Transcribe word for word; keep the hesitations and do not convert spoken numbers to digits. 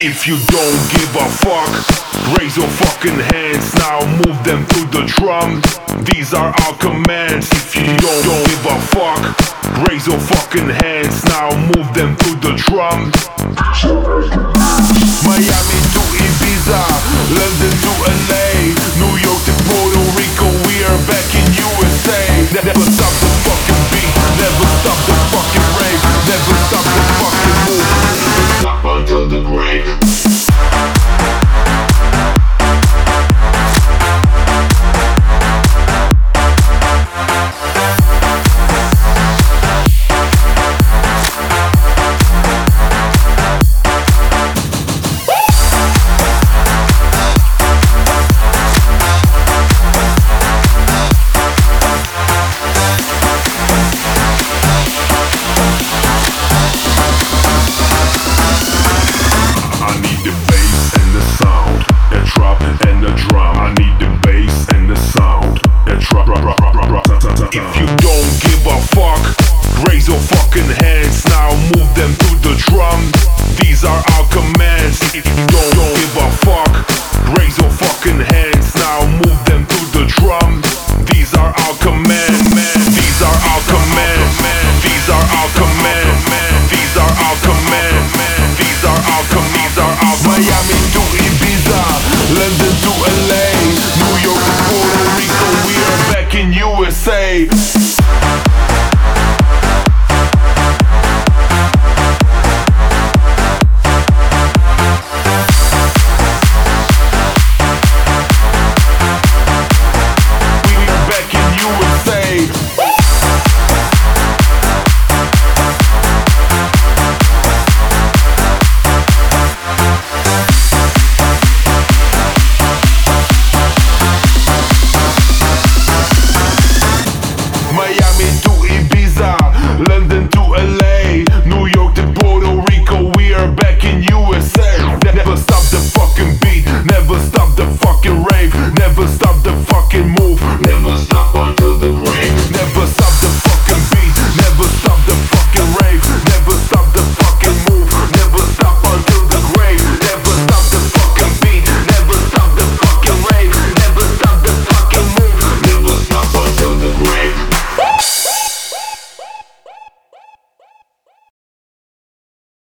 If you don't give a fuck, raise your fucking hands now, move them to the drum. These are our commands. If you don't, don't give a fuck, raise your fucking hands now, move them to the drum. Miami to Ibiza, London to L A, New York to Puerto Rico, we are back in U S A. Never stop the fucking beat, never stop the fucking rave, never stop the fucking move, never stop until the grave. If you don't give a fuck, raise your fucking hands now, move them to the drum. These are our commands. If you don't, don't give a fuck, raise your fucking hands now, move them to the drum. These are our commands. These are our commands. These are our commands. These are our commands. These are our commands. These are our Miami to Ibiza, London to L A, New York to Puerto Rico, we are back in U S A.